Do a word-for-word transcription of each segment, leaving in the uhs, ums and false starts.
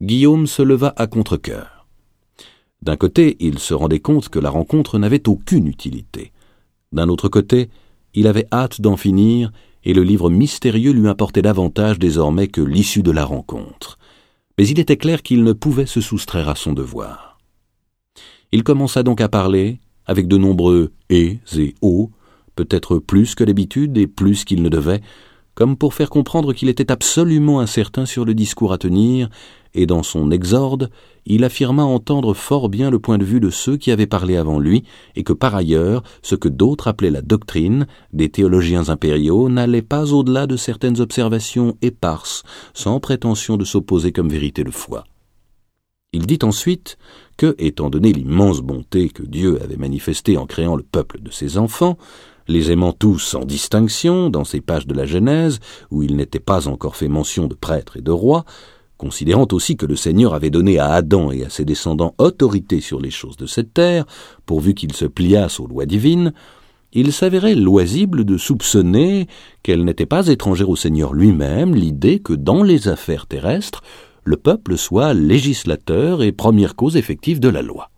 Guillaume se leva à contre-cœur. D'un côté, il se rendait compte que la rencontre n'avait aucune utilité. D'un autre côté, il avait hâte d'en finir, et le livre mystérieux lui importait davantage désormais que l'issue de la rencontre. Mais il était clair qu'il ne pouvait se soustraire à son devoir. Il commença donc à parler, avec de nombreux « et » et « oh », peut-être plus que d'habitude et plus qu'il ne devait, comme pour faire comprendre qu'il était absolument incertain sur le discours à tenir, et dans son exorde, il affirma entendre fort bien le point de vue de ceux qui avaient parlé avant lui, et que par ailleurs, ce que d'autres appelaient la doctrine, des théologiens impériaux, n'allait pas au-delà de certaines observations éparses, sans prétention de s'opposer comme vérité de foi. Il dit ensuite que, étant donné l'immense bonté que Dieu avait manifestée en créant le peuple de ses enfants, les aimant tous sans distinction dans ces pages de la Genèse, où il n'était pas encore fait mention de prêtres et de rois, considérant aussi que le Seigneur avait donné à Adam et à ses descendants autorité sur les choses de cette terre, pourvu qu'ils se pliassent aux lois divines, il s'avérait loisible de soupçonner qu'elle n'était pas étrangère au Seigneur lui-même l'idée que dans les affaires terrestres, le peuple soit législateur et première cause effective de la loi.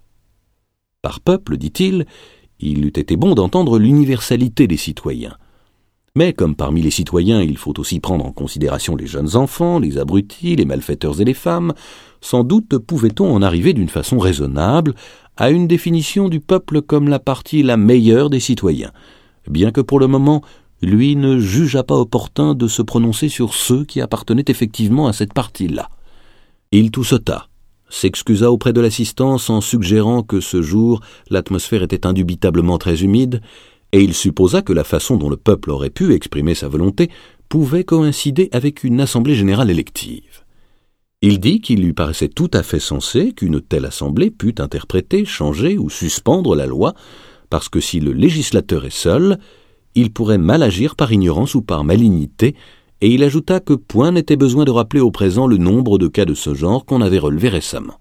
Par peuple, dit-il, il eût été bon d'entendre l'universalité des citoyens. Mais comme parmi les citoyens il faut aussi prendre en considération les jeunes enfants, les abrutis, les malfaiteurs et les femmes, sans doute pouvait-on en arriver d'une façon raisonnable à une définition du peuple comme la partie la meilleure des citoyens, bien que pour le moment lui ne jugeât pas opportun de se prononcer sur ceux qui appartenaient effectivement à cette partie-là. Il toussota, s'excusa auprès de l'assistance en suggérant que ce jour l'atmosphère était indubitablement très humide, et il supposa que la façon dont le peuple aurait pu exprimer sa volonté pouvait coïncider avec une assemblée générale élective. Il dit qu'il lui paraissait tout à fait sensé qu'une telle assemblée pût interpréter, changer ou suspendre la loi, parce que si le législateur est seul, il pourrait mal agir par ignorance ou par malignité, et il ajouta que point n'était besoin de rappeler au présent le nombre de cas de ce genre qu'on avait relevés récemment.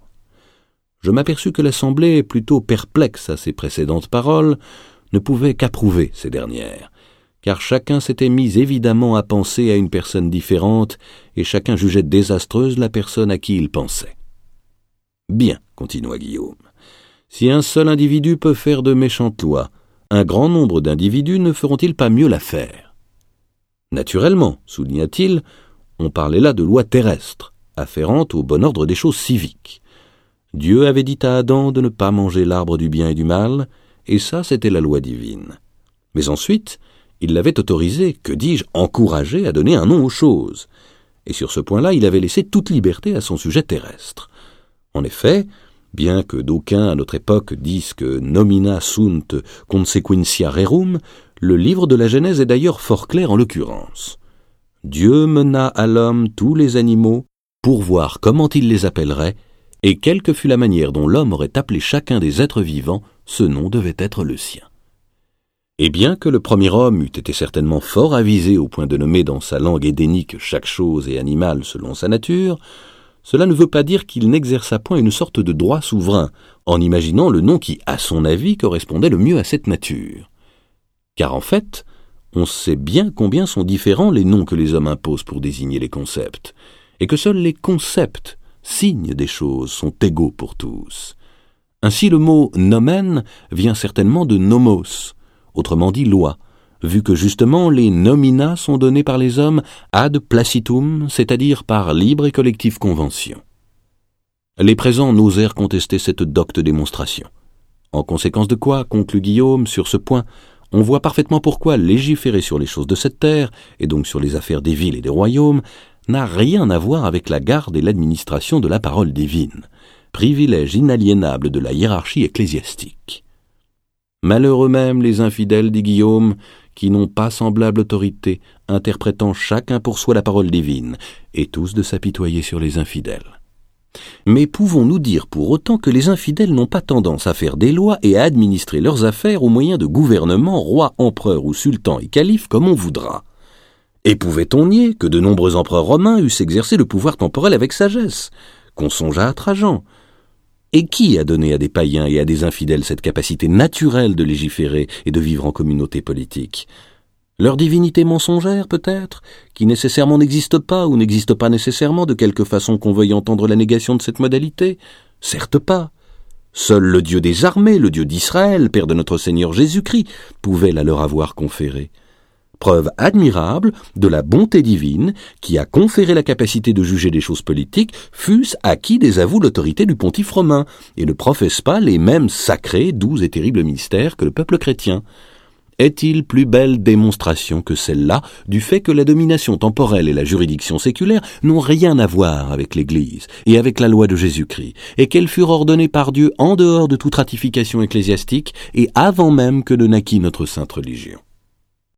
Je m'aperçus que l'Assemblée, plutôt perplexe à ses précédentes paroles, ne pouvait qu'approuver ces dernières, car chacun s'était mis évidemment à penser à une personne différente, et chacun jugeait désastreuse la personne à qui il pensait. « Bien, continua Guillaume, si un seul individu peut faire de méchantes lois, un grand nombre d'individus ne feront-ils pas mieux l'affaire ? Naturellement, souligna-t-il, on parlait là de lois terrestres, afférentes au bon ordre des choses civiques. Dieu avait dit à Adam de ne pas manger l'arbre du bien et du mal, et ça c'était la loi divine. Mais ensuite, il l'avait autorisé, que dis-je, encouragé à donner un nom aux choses, et sur ce point-là il avait laissé toute liberté à son sujet terrestre. En effet, bien que d'aucuns à notre époque disent que nomina sunt consequentia rerum, le livre de la Genèse est d'ailleurs fort clair en l'occurrence. Dieu mena à l'homme tous les animaux pour voir comment il les appellerait, et quelle que fût la manière dont l'homme aurait appelé chacun des êtres vivants, ce nom devait être le sien. Et bien que le premier homme eût été certainement fort avisé au point de nommer dans sa langue édénique chaque chose et animal selon sa nature, cela ne veut pas dire qu'il n'exerça point une sorte de droit souverain, en imaginant le nom qui, à son avis, correspondait le mieux à cette nature. Car en fait, on sait bien combien sont différents les noms que les hommes imposent pour désigner les concepts, et que seuls les concepts, signes des choses, sont égaux pour tous. Ainsi le mot « nomen » vient certainement de « nomos », autrement dit « loi », vu que justement les nomina sont donnés par les hommes ad placitum, c'est-à-dire par libre et collective convention. Les présents n'osèrent contester cette docte démonstration. En conséquence de quoi, conclut Guillaume, sur ce point, on voit parfaitement pourquoi légiférer sur les choses de cette terre, et donc sur les affaires des villes et des royaumes, n'a rien à voir avec la garde et l'administration de la parole divine, privilège inaliénable de la hiérarchie ecclésiastique. Malheureux même les infidèles, dit Guillaume, qui n'ont pas semblable autorité, interprétant chacun pour soi la parole divine, et tous de s'apitoyer sur les infidèles. Mais pouvons-nous dire pour autant que les infidèles n'ont pas tendance à faire des lois et à administrer leurs affaires au moyen de gouvernements, rois, empereurs ou sultans et califes comme on voudra? Et pouvait-on nier que de nombreux empereurs romains eussent exercé le pouvoir temporel avec sagesse, qu'on songeât à Trajan? Et qui a donné à des païens et à des infidèles cette capacité naturelle de légiférer et de vivre en communauté politique? Leur divinité mensongère, peut-être, qui nécessairement n'existe pas ou n'existe pas nécessairement de quelque façon qu'on veuille entendre la négation de cette modalité? Certes pas. Seul le Dieu des armées, le Dieu d'Israël, Père de notre Seigneur Jésus-Christ, pouvait la leur avoir conférée. Preuve admirable de la bonté divine qui a conféré la capacité de juger des choses politiques, fût-ce à qui désavoue l'autorité du pontife romain et ne professe pas les mêmes sacrés, doux et terribles mystères que le peuple chrétien. Est-il plus belle démonstration que celle-là du fait que la domination temporelle et la juridiction séculaire n'ont rien à voir avec l'Église et avec la loi de Jésus-Christ, et qu'elles furent ordonnées par Dieu en dehors de toute ratification ecclésiastique et avant même que ne naquît notre sainte religion?